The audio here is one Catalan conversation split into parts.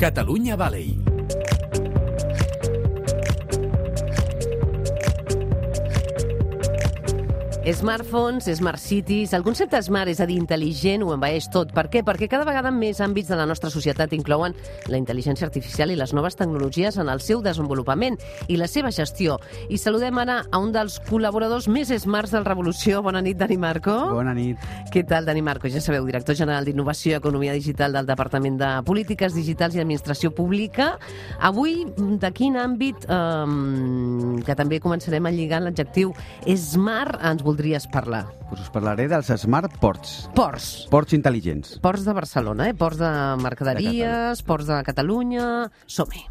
Catalunya Valley. Smartphones, smart cities... El concepte smart, és a dir, intel·ligent, ho envaeix tot. Per què? Perquè cada vegada més àmbits de la nostra societat inclouen la intel·ligència artificial i les noves tecnologies en el seu desenvolupament i la seva gestió. I saludem ara a un dels col·laboradors més smarts del Revolució. Bona nit, Dani Marco. Bona nit. Què tal, Dani Marco? Ja sabeu, director general d'Innovació i Economia Digital del Departament de Polítiques Digitals i Administració Pública. Avui, de quin àmbit, que també començarem a lligar l'adjectiu smart, ens voldries parlar? Us parlaré dels Smart Ports. Ports. Ports intel·ligents. Ports de Barcelona, ports de mercaderies, ports de Catalunya... Som-hi.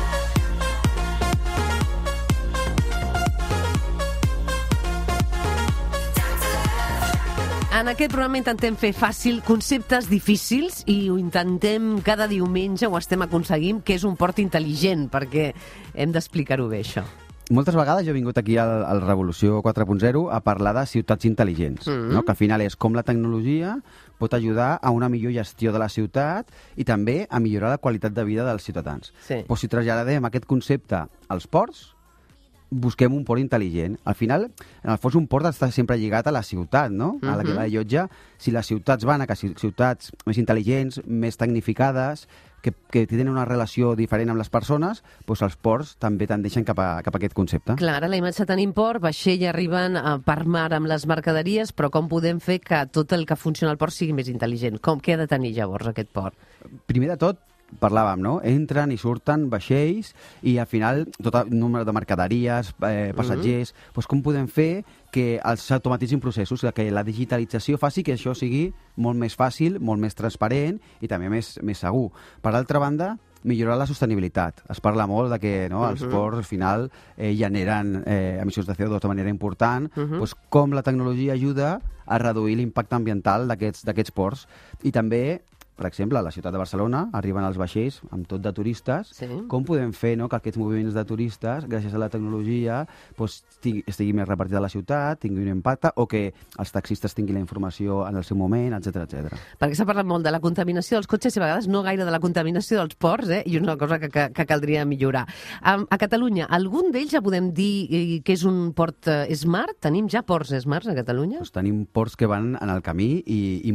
En aquest programa intentem fer fàcil conceptes difícils i ho intentem cada diumenge, ho estem aconseguint, que és un port intel·ligent, perquè hem d'explicar-ho bé, això. Moltes vegades jo he vingut aquí al Revolució 4.0 a parlar de ciutats intel·ligents, no? Que al final és com la tecnologia pot ajudar a una millor gestió de la ciutat i també a millorar la qualitat de vida dels ciutadans. Sí. Però si traslladem aquest concepte als ports, busquem un port intel·ligent. Al final, en el fons, un port està sempre lligat a la ciutat, no? A la llotja. Si les ciutats van a ciutats més intel·ligents, més tecnificades, que tenen una relació diferent amb les persones, doncs els ports també tendeixen cap a aquest concepte. Clar, ara la imatge tenim port, vaixell arriben per mar amb les mercaderies, però com podem fer que tot el que funciona al port sigui més intel·ligent? Què ha de tenir llavors aquest port? Primer de tot, parlàvem, no? Entren i surten vaixells i al final tot el número de mercaderies, passatgers... Doncs com podem fer que s'automatitzin processos, que la digitalització faci que això sigui molt més fàcil, molt més transparent i també més segur. Per altra banda, millorar la sostenibilitat. Es parla molt de que els ports al final generen emissions de CO2 de manera important, doncs com la tecnologia ajuda a reduir l'impacte ambiental d'aquests ports. I també, per exemple, a la ciutat de Barcelona arriben els vaixells amb tot de turistes. Sí. Com podem fer que aquests moviments de turistes, gràcies a la tecnologia, estigui més repartida a la ciutat, tingui un impacte, o que els taxistes tinguin la informació en el seu moment, etc. Perquè s'ha parlat molt de la contaminació dels cotxes i a vegades no gaire de la contaminació dels ports, i és una cosa que caldria millorar. A Catalunya, algun d'ells ja podem dir que és un port smart? Tenim ja ports smarts a Catalunya? Doncs tenim ports que van en el camí i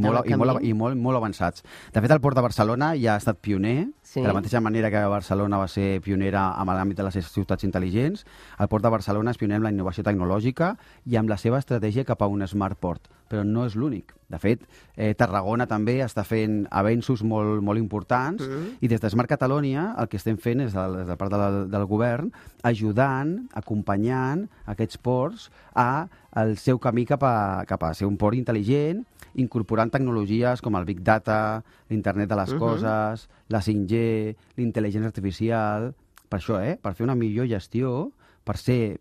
molt avançats. De fet, el Port de Barcelona ja ha estat pioner, de la mateixa manera que Barcelona va ser pionera en l'àmbit de les ciutats intel·ligents. El Port de Barcelona és pioner en la innovació tecnològica i amb la seva estratègia cap a un smart port, però no és l'únic. De fet, Tarragona també està fent avenços molt importants i des de Smart Catalonia el que estem fent és, des de part del govern, ajudant, acompanyant aquests ports al seu camí cap a ser un port intel·ligent, incorporant tecnologies com el Big Data, l'Internet de les Coses, la 5G, l'intel·ligència artificial, per això, per fer una millor gestió, per ser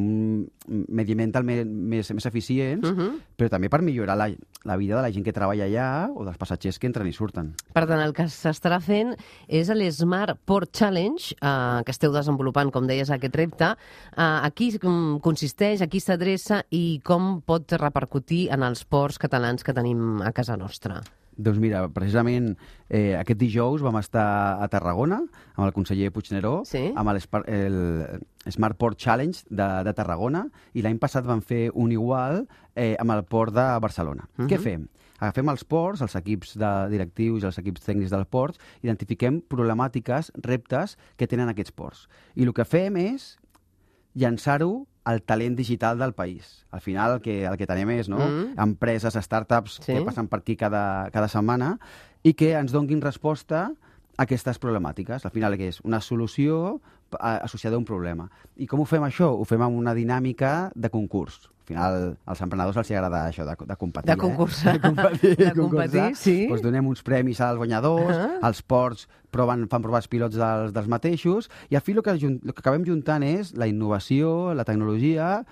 mediambientalment més eficients, però també per millorar la vida de la gent que treballa allà o dels passatgers que entren i surten. Per tant, el que s'estarà fent és l'Smart Port Challenge, que esteu desenvolupant, com deies, aquest repte. A qui consisteix, a qui s'adreça i com pot repercutir en els ports catalans que tenim a casa nostra? Doncs mira, precisament aquest dijous vam estar a Tarragona amb el conseller Puigneró, amb el Smart Port Challenge de Tarragona, i l'any passat vam fer un igual amb el port de Barcelona. Què fem? Agafem els ports, els equips directius i els equips tècnics dels ports, identifiquem problemàtiques, reptes que tenen aquests ports. I el que fem és llançar-ho al talent digital del país. Al final el que tenim és empreses, startups que passen per aquí cada setmana i que ens donguin resposta a aquestes problemàtiques. Al final que és una solució associada a un problema. I com ho fem això? Ho fem amb una dinàmica de concurs. Al final, als emprenedors els agrada això de competir. De concursar. De competir, sí. Doncs donem uns premis als guanyadors, els ports fan proves pilots dels mateixos, i al fi el que acabem juntant és la innovació, la tecnologia,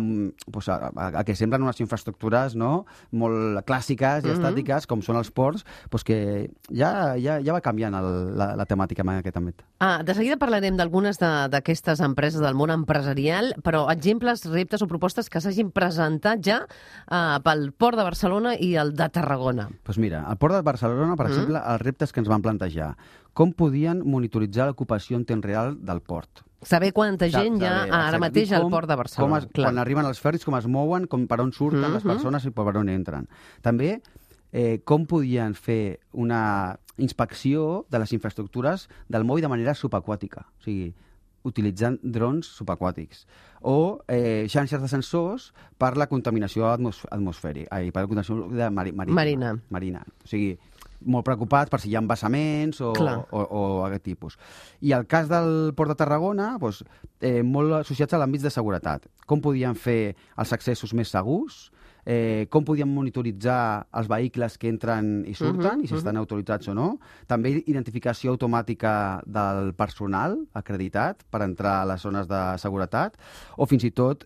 a que semblen unes infraestructures molt clàssiques i estàtiques, com són els ports, que ja va canviant la temàtica en aquest àmbit. De seguida parlarem d'algunes d'aquestes empreses del món empresarial, però exemples, reptes o propostes que s'hagin presentat ja pel Port de Barcelona i el de Tarragona. Doncs mira, al Port de Barcelona, per exemple, els reptes que ens van plantejar. com podien monitoritzar l'ocupació en temps real del port. Saber quanta gent hi ha ara mateix al port de Barcelona. Quan arriben els ferris, com es mouen, per on surten les persones i per on entren. També com podien fer una inspecció de les infraestructures del moll de manera subaquàtica, o sigui, utilitzant drons subaquàtics, o xarxes de sensors per la contaminació atmosfèrica, per la contaminació marina. O sigui, molt preocupats per si hi ha embassaments o aquest tipus. I el cas del Port de Tarragona, molt associats a l'àmbit de seguretat. Com podien fer els accessos més segurs, com podien monitoritzar els vehicles que entren i surten, i si estan autoritzats o no. També identificació automàtica del personal acreditat per entrar a les zones de seguretat, o fins i tot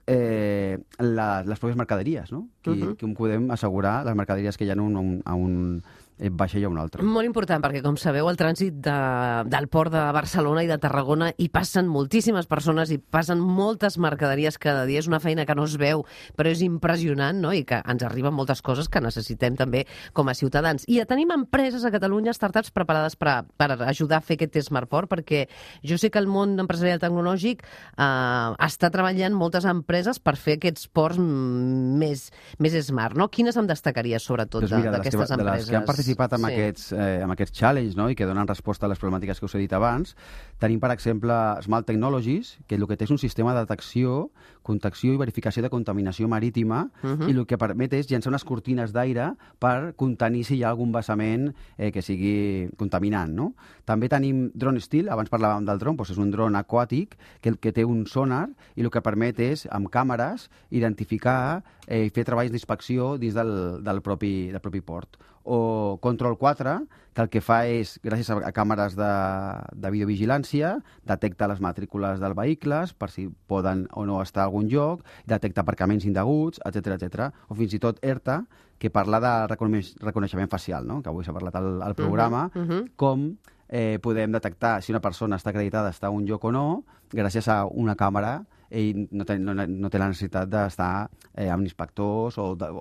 les pròpies mercaderies, no? Com podem assegurar les mercaderies que hi ha a un vaixell a un altre. Molt important, perquè, com sabeu, el trànsit del port de Barcelona i de Tarragona hi passen moltíssimes persones, hi passen moltes mercaderies cada dia. És una feina que no es veu, però és impressionant, no? I que ens arriben moltes coses que necessitem també com a ciutadans. I tenim empreses a Catalunya, startups preparades per ajudar a fer aquest Smart Port, perquè jo sé que el món empresarial tecnològic està treballant moltes empreses per fer aquests ports més smart, no? Quines em destacaries, sobretot, d'aquestes empreses? De les que han participat amb aquests challenge, no? I que donen resposta a les problemàtiques que us he dit abans, tenim, per exemple, Smart Technologies, que el que té és un sistema de detecció, contacció i verificació de contaminació marítima, i el que permet és llançar unes cortines d'aire per contenir si hi ha algun vessament que sigui contaminant, no? També tenim Drone Steel, abans parlàvem del dron, és un dron aquàtic que té un sonar i el que permet és, amb càmeres, identificar i fer treballs d'inspecció dins del propi port. O Control 4, que el que fa és, gràcies a càmeres de videovigilància, detecta les matrícules dels vehicles per si poden o no estar a algun lloc, detecta aparcaments indeguts, etc. O fins i tot ERTA, que parla de reconeixement facial, no? Que avui s'ha parlat al programa, com podem detectar si una persona està acreditada a estar a un lloc o no, gràcies a una càmera, ell no té la necessitat d'estar amb inspectors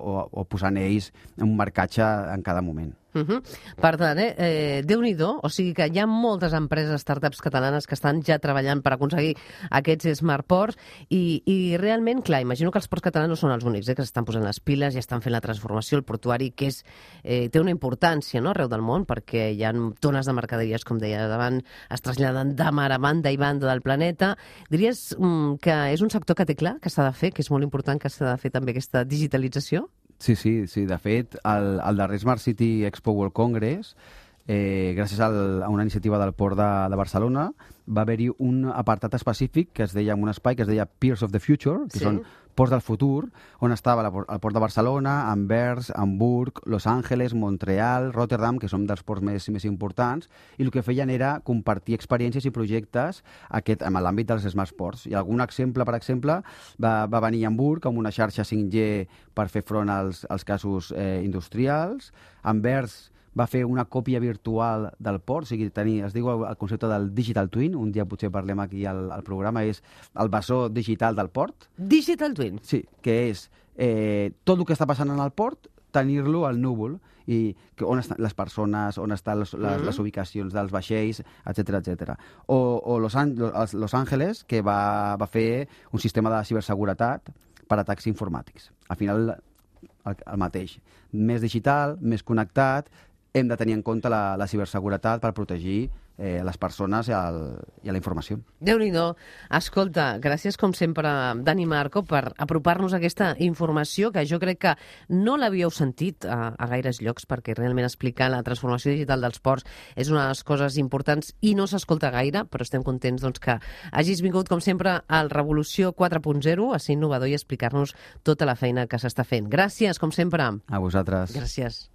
o posant ells un marcatge en cada moment. Per tant, Déu-n'hi-do, o sigui que hi ha moltes empreses, startups catalanes que estan ja treballant per aconseguir aquests smart ports i realment, clar, imagino que els ports catalans no són els únics, que s'estan posant les piles i estan fent la transformació, el portuari, que té una importància, no?, arreu del món, perquè hi ha tones de mercaderies, com deia davant, es traslladen de mar a banda i banda del planeta. Diries que és un sector que té clar, que s'ha de fer, que és molt important que s'ha de fer també aquesta digitalització? Sí. De fet, al darrer Smart City Expo World Congress, gràcies a una iniciativa del Port de Barcelona, va haver-hi un apartat específic que es deia, un espai que es deia Piers of the Future, que són ports del futur, on estava el Port de Barcelona, Anvers, Hamburg, Los Angeles, Montreal, Rotterdam, que són dels ports més importants, i el que feien era compartir experiències i projectes en l'àmbit dels smart ports. I algun exemple, per exemple, va venir a Hamburg amb una xarxa 5G per fer front als casos industrials. Anvers va fer una còpia virtual del port, o sigui, es diu el concepte del Digital Twin, un dia potser parlem aquí al programa, és el bessó digital del port. Digital Twin? Sí, que és tot el que està passant en el port, tenir-lo al núvol, i on estan les persones, on estan les ubicacions dels vaixells, etc. O Los Angeles, que va fer un sistema de ciberseguretat per atacs informàtics. Al final, el mateix. Més digital, més connectat, hem de tenir en compte la ciberseguretat per protegir les persones i la informació. Déu-n'hi-do. Escolta, gràcies com sempre, Dani Marco, per apropar-nos a aquesta informació que jo crec que no l'havíeu sentit a gaires llocs, perquè realment explicar la transformació digital dels ports és una de les coses importants i no s'escolta gaire, però estem contents que hagis vingut, com sempre, al Revolució 4.0 a ser innovador i explicar-nos tota la feina que s'està fent. Gràcies, com sempre. A vosaltres. Gràcies.